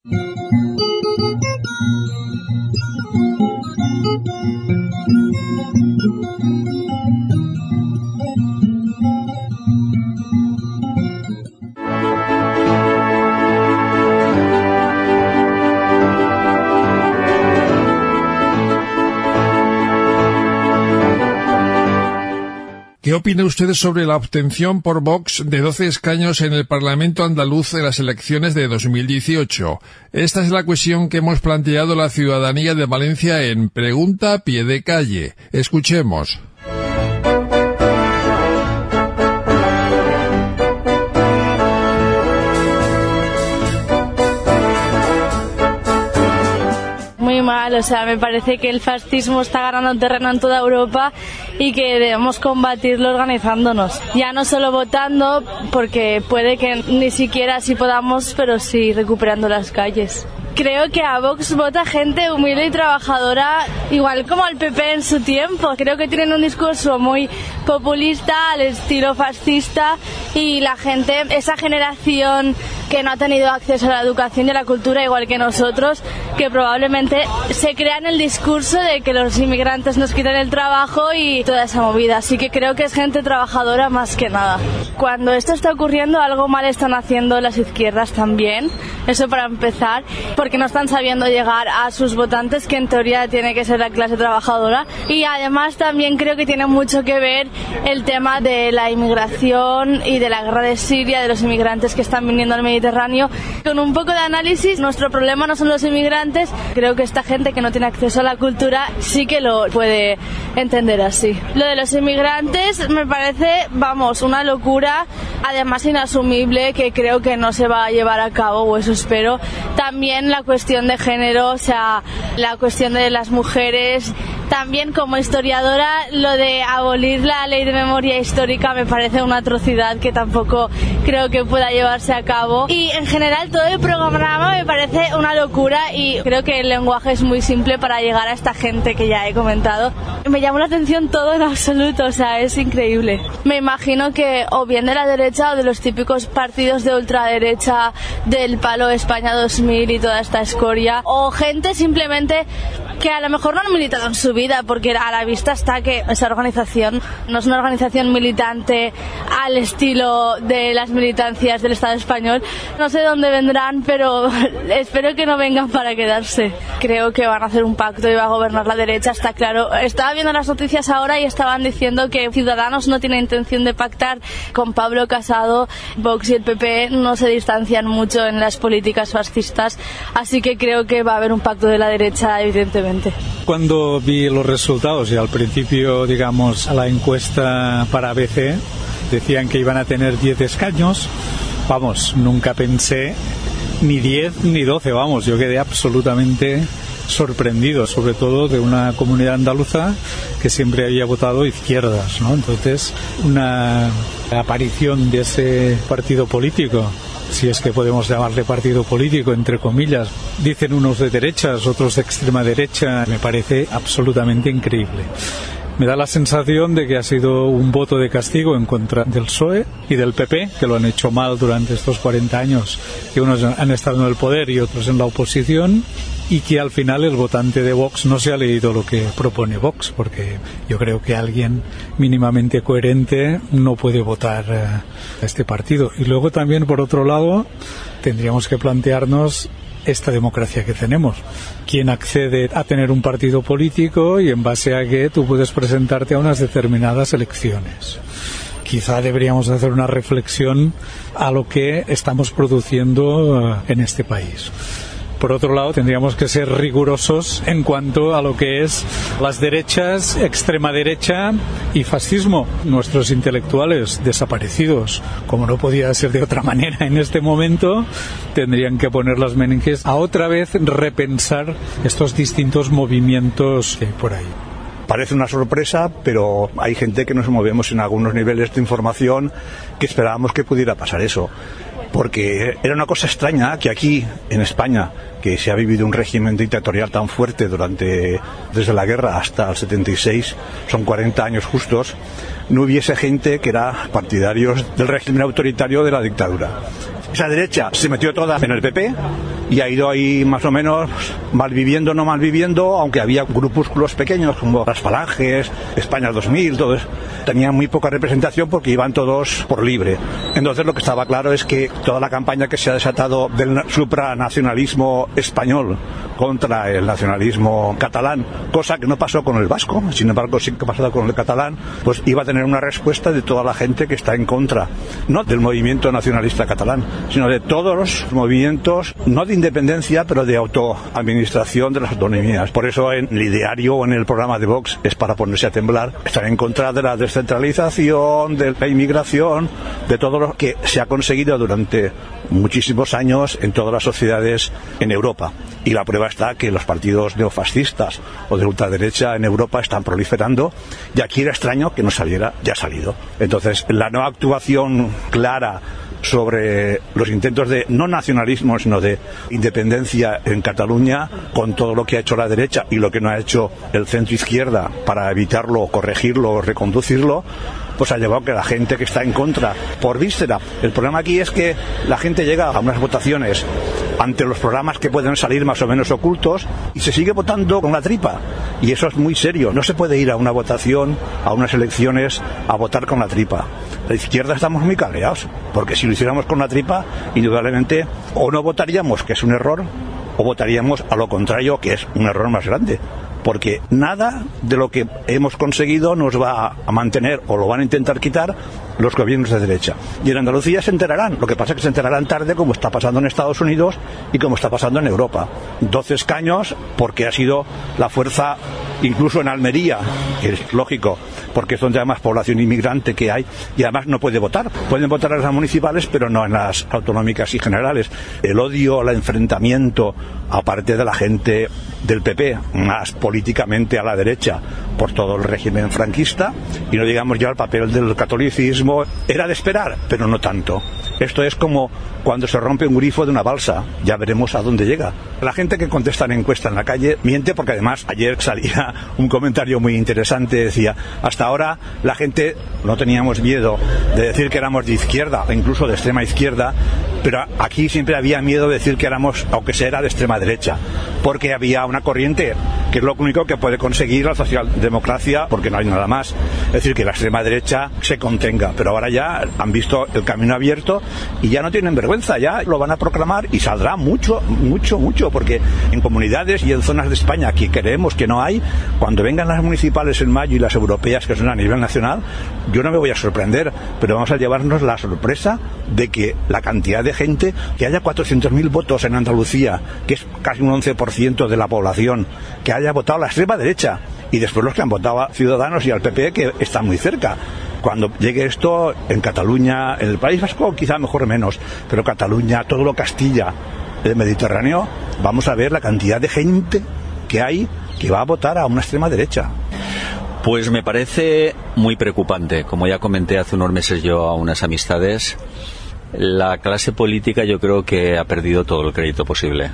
¿Qué opina usted sobre la obtención por Vox de 12 escaños en el Parlamento andaluz de las elecciones de 2018? Esta es la cuestión que hemos planteado la ciudadanía de Valencia en Pregunta a Pie de Calle. Escuchemos. Muy mal, me parece que el fascismo está ganando terreno en toda Europa y que debemos combatirlo organizándonos. Ya no solo votando, porque puede que ni siquiera así podamos, pero sí recuperando las calles. Creo que a Vox vota gente humilde y trabajadora, igual como al PP en su tiempo. Creo que tienen un discurso muy populista, al estilo fascista, y la gente, esa generación que no ha tenido acceso a la educación y a la cultura igual que nosotros, que probablemente se crea en el discurso de que los inmigrantes nos quitan el trabajo y toda esa movida. Así que creo que es gente trabajadora más que nada. Cuando esto está ocurriendo, algo mal están haciendo las izquierdas también, eso para empezar, porque no están sabiendo llegar a sus votantes, que en teoría tiene que ser la clase trabajadora. Y además también creo que tiene mucho que ver el tema de la inmigración y de la guerra de Siria, de los inmigrantes que están viniendo al Mediterráneo. Con un poco de análisis, nuestro problema no son los inmigrantes. Creo que esta gente que no tiene acceso a la cultura sí que lo puede entender así. Lo de los inmigrantes me parece, una locura, además inasumible, que creo que no se va a llevar a cabo, o eso espero. También la cuestión de género, la cuestión de las mujeres. También, como historiadora, lo de abolir la ley de memoria histórica me parece una atrocidad que tampoco creo que pueda llevarse a cabo. Y en general todo el programa me parece una locura, y creo que el lenguaje es muy simple para llegar a esta gente que ya he comentado. Me llama la atención todo en absoluto, es increíble. Me imagino que o bien de la derecha o de los típicos partidos de ultraderecha del palo España 2000 y toda esta escoria, o gente simplemente que a lo mejor no han militado en su vida, porque a la vista está que esa organización no es una organización militante al estilo de las militancias del Estado español. No sé dónde vendrán, pero espero que no vengan para quedarse. Creo que van a hacer un pacto y va a gobernar la derecha, está claro. Estaba viendo las noticias ahora y estaban diciendo que Ciudadanos no tiene intención de pactar con Pablo Casado. Vox y el PP no se distancian mucho en las políticas fascistas, así que creo que va a haber un pacto de la derecha, evidentemente. Cuando vi los resultados, y al principio, a la encuesta para ABC decían que iban a tener 10 escaños, nunca pensé ni 10 ni 12, yo quedé absolutamente sorprendido, sobre todo de una comunidad andaluza que siempre había votado izquierdas, ¿no? Entonces, una aparición de ese partido político, si es que podemos llamarle partido político, entre comillas, dicen unos de derechas, otros de extrema derecha, me parece absolutamente increíble. Me da la sensación de que ha sido un voto de castigo en contra del PSOE y del PP, que lo han hecho mal durante estos 40 años, que unos han estado en el poder y otros en la oposición, y que al final el votante de Vox no se ha leído lo que propone Vox, porque yo creo que alguien mínimamente coherente no puede votar a este partido. Y luego también, por otro lado, tendríamos que plantearnos esta democracia que tenemos. ¿Quién accede a tener un partido político y en base a qué tú puedes presentarte a unas determinadas elecciones? Quizá deberíamos hacer una reflexión a lo que estamos produciendo en este país. Por otro lado, tendríamos que ser rigurosos en cuanto a lo que es las derechas, extrema derecha y fascismo. Nuestros intelectuales desaparecidos, como no podía ser de otra manera en este momento, tendrían que poner las meninges a otra vez repensar estos distintos movimientos que hay por ahí. Parece una sorpresa, pero hay gente que nos movemos en algunos niveles de información que esperábamos que pudiera pasar eso. Porque era una cosa extraña que aquí, en España, que se ha vivido un régimen dictatorial tan fuerte desde la guerra hasta el 76, son 40 años justos, no hubiese gente que era partidarios del régimen autoritario de la dictadura. Esa derecha se metió toda en el PP y ha ido ahí más o menos malviviendo, no malviviendo, aunque había grupúsculos pequeños como las Falanges, España 2000, todo eso. Tenían muy poca representación porque iban todos por libre. Entonces lo que estaba claro es que toda la campaña que se ha desatado del supranacionalismo español contra el nacionalismo catalán, cosa que no pasó con el vasco, sin embargo sí que ha pasado con el catalán, pues iba a tener una respuesta de toda la gente que está en contra, no del movimiento nacionalista catalán, sino de todos los movimientos, no de independencia, pero de autoadministración de las autonomías. Por eso en el ideario o en el programa de Vox es para ponerse a temblar. Están en contra de la descentralización, de la inmigración, de todo lo que se ha conseguido durante muchísimos años en todas las sociedades en Europa. Y la prueba está que los partidos neofascistas o de ultraderecha en Europa están proliferando, y aquí era extraño que no saliera, ya ha salido. Entonces, la no actuación clara sobre los intentos de no nacionalismo, sino de independencia en Cataluña, con todo lo que ha hecho la derecha y lo que no ha hecho el centro izquierda para evitarlo, corregirlo, reconducirlo, pues ha llevado a que la gente que está en contra, por víscera. El problema aquí es que la gente llega a unas votaciones ante los programas que pueden salir más o menos ocultos y se sigue votando con la tripa. Y eso es muy serio. No se puede ir a una votación, a unas elecciones, a votar con la tripa. La izquierda estamos muy cabreados, porque si lo hiciéramos con la tripa, indudablemente o no votaríamos, que es un error, o votaríamos a lo contrario, que es un error más grande. Porque nada de lo que hemos conseguido nos va a mantener, o lo van a intentar quitar, los gobiernos de derecha. Y en Andalucía se enterarán. Lo que pasa es que se enterarán tarde, como está pasando en Estados Unidos y como está pasando en Europa. 12 escaños, porque ha sido la fuerza, incluso en Almería, que es lógico, porque es donde hay más población inmigrante que hay, y además no puede votar. Pueden votar en las municipales, pero no en las autonómicas y generales. El odio, el enfrentamiento, aparte de la gente del PP, más políticamente a la derecha, por todo el régimen franquista, y no digamos ya el papel del catolicismo, era de esperar, pero no tanto. Esto es como cuando se rompe un grifo de una balsa, ya veremos a dónde llega. La gente que contesta en encuesta en la calle miente, porque además ayer salía un comentario muy interesante, decía, hasta ahora la gente no teníamos miedo de decir que éramos de izquierda, o incluso de extrema izquierda, pero aquí siempre había miedo de decir que éramos, aunque sea de extrema derecha, porque había una corriente que es lo único que puede conseguir la socialdemocracia, porque no hay nada más, es decir, que la extrema derecha se contenga. Pero ahora ya han visto el camino abierto y ya no tienen vergüenza, ya lo van a proclamar, y saldrá mucho, porque en comunidades y en zonas de España que creemos que no hay, cuando vengan las municipales en mayo y las europeas, que son a nivel nacional, yo no me voy a sorprender, pero vamos a llevarnos la sorpresa de que la cantidad de gente, que haya 400.000 votos en Andalucía, que es casi un 11% de la población, que haya votado a la extrema derecha, y después los que han votado a Ciudadanos y al PP, que están muy cerca. Cuando llegue esto en Cataluña, en el País Vasco quizá mejor menos, pero Cataluña, todo lo Castilla, el Mediterráneo, vamos a ver la cantidad de gente que hay que va a votar a una extrema derecha. Pues me parece muy preocupante. Como ya comenté hace unos meses yo a unas amistades, la clase política yo creo que ha perdido todo el crédito posible.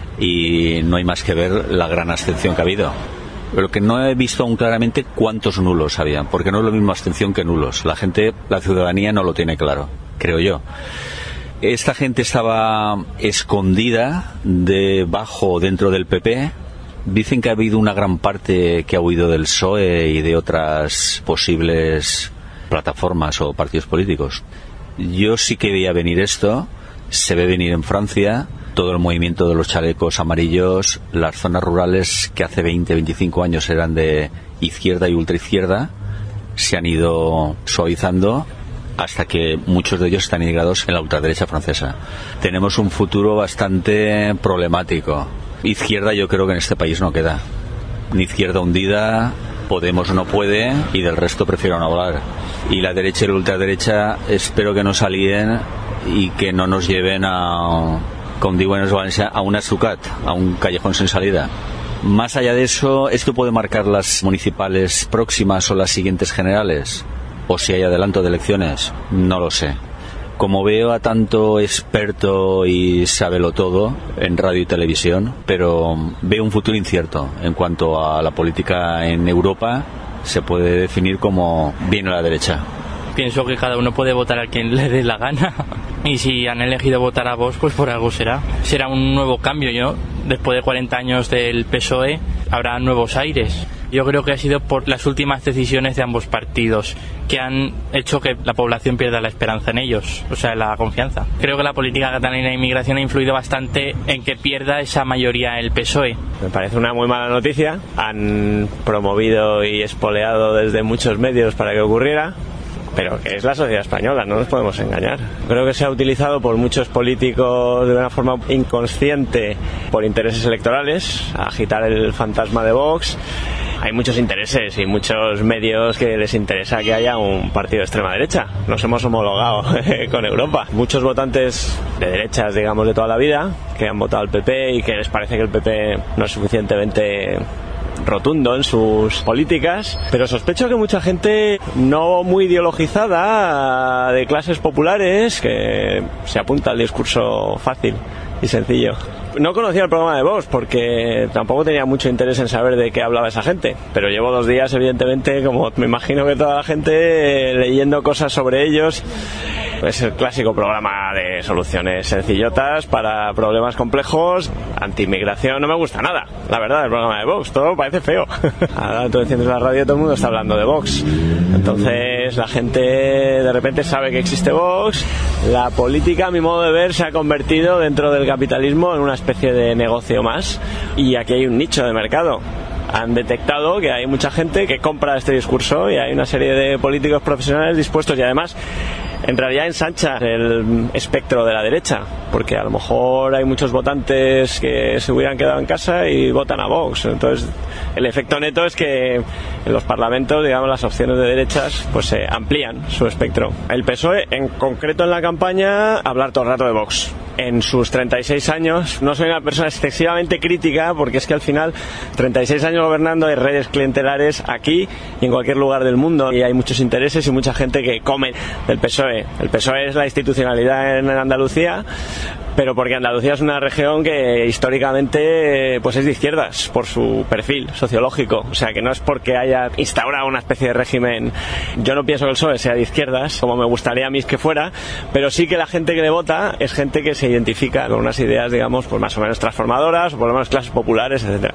Y no hay más que ver la gran abstención que ha habido. Pero que no he visto aún claramente cuántos nulos había, porque no es lo mismo abstención que nulos. La gente, la ciudadanía no lo tiene claro, creo yo. Esta gente estaba escondida debajo, dentro del PP. Dicen que ha habido una gran parte que ha huido del PSOE y de otras posibles plataformas o partidos políticos. Yo sí que veía venir esto, se ve venir en Francia, todo el movimiento de los chalecos amarillos, las zonas rurales que hace 20, 25 años eran de izquierda y ultraizquierda, se han ido suavizando hasta que muchos de ellos están integrados en la ultraderecha francesa. Tenemos un futuro bastante problemático. Izquierda yo creo que en este país no queda. Ni izquierda hundida, Podemos no puede y del resto prefiero no hablar. Y la derecha y la ultraderecha espero que nos alíen y que no nos lleven a, como digo en Valencia, a un azucat, a un callejón sin salida. Más allá de eso, ¿esto puede marcar las municipales próximas o las siguientes generales? ¿O si hay adelanto de elecciones? No lo sé. Como veo a tanto experto y sábelo todo en radio y televisión, pero veo un futuro incierto en cuanto a la política en Europa. Se puede definir como viene la derecha. Pienso que cada uno puede votar a quien le dé la gana Y si han elegido votar a Vox, pues por algo será. Será un nuevo cambio, ¿no? Después de 40 años del PSOE, habrá nuevos aires. Yo creo que ha sido por las últimas decisiones de ambos partidos que han hecho que la población pierda la esperanza en ellos, o sea, la confianza. Creo que la política catalana de inmigración ha influido bastante en que pierda esa mayoría el PSOE. Me parece una muy mala noticia. Han promovido y espoleado desde muchos medios para que ocurriera. Pero que es la sociedad española, no nos podemos engañar. Creo que se ha utilizado por muchos políticos de una forma inconsciente por intereses electorales, a agitar el fantasma de Vox. Hay muchos intereses y muchos medios que les interesa que haya un partido de extrema derecha. Nos hemos homologado con Europa. Muchos votantes de derechas, digamos, de toda la vida, que han votado al PP y que les parece que el PP no es suficientemente rotundo en sus políticas, pero sospecho que mucha gente no muy ideologizada, de clases populares, que se apunta al discurso fácil y sencillo. No conocía el programa de Vox porque tampoco tenía mucho interés en saber de qué hablaba esa gente, pero llevo 2 días, evidentemente, como me imagino que toda la gente, leyendo cosas sobre ellos. Es el clásico programa de soluciones sencillotas para problemas complejos. Anti-inmigración no me gusta nada, la verdad, el programa de Vox, todo parece feo. Ahora tú enciendes la radio y todo el mundo está hablando de Vox. Entonces la gente de repente sabe que existe Vox. La política, a mi modo de ver, se ha convertido dentro del capitalismo en una especie de negocio más, y aquí hay un nicho de mercado. Han detectado que hay mucha gente que compra este discurso y hay una serie de políticos profesionales dispuestos, y además en realidad ensancha el espectro de la derecha, porque a lo mejor hay muchos votantes que se hubieran quedado en casa y votan a Vox. Entonces el efecto neto es que en los parlamentos, digamos, las opciones de derechas pues amplían su espectro. El PSOE, en concreto en la campaña, hablar todo el rato de Vox. En sus 36 años, no soy una persona excesivamente crítica, porque es que al final 36 años gobernando, hay redes clientelares aquí y en cualquier lugar del mundo, y hay muchos intereses y mucha gente que come del PSOE. El PSOE es la institucionalidad en Andalucía, pero porque Andalucía es una región que históricamente pues es de izquierdas por su perfil sociológico, o sea que no es porque haya instaurado una especie de régimen. Yo no pienso que el PSOE sea de izquierdas, como me gustaría a mí que fuera, pero sí que la gente que le vota es gente que se identifica con unas ideas, digamos, pues más o menos transformadoras, o por lo menos clases populares, etcétera.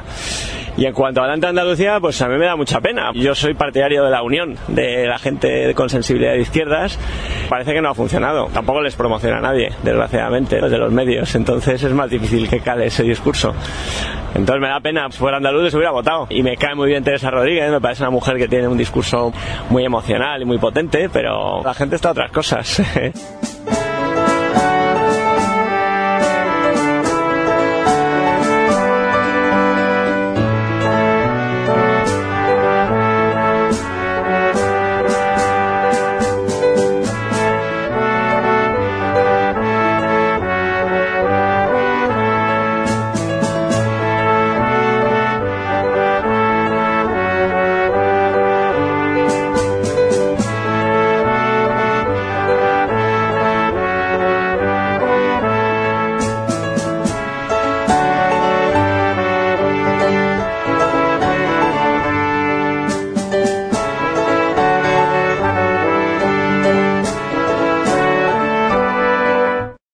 Y en cuanto adelante a Andalucía, pues a mí me da mucha pena. Yo soy partidario de la unión de la gente con sensibilidad de izquierdas. Parece que no ha funcionado. Tampoco les promociona a nadie, desgraciadamente, desde los medios. Entonces es más difícil que cale ese discurso. Entonces me da pena. Si fuera andaluz les hubiera votado. Y me cae muy bien Teresa Rodríguez. Me parece una mujer que tiene un discurso muy emocional y muy potente, pero la gente está a otras cosas.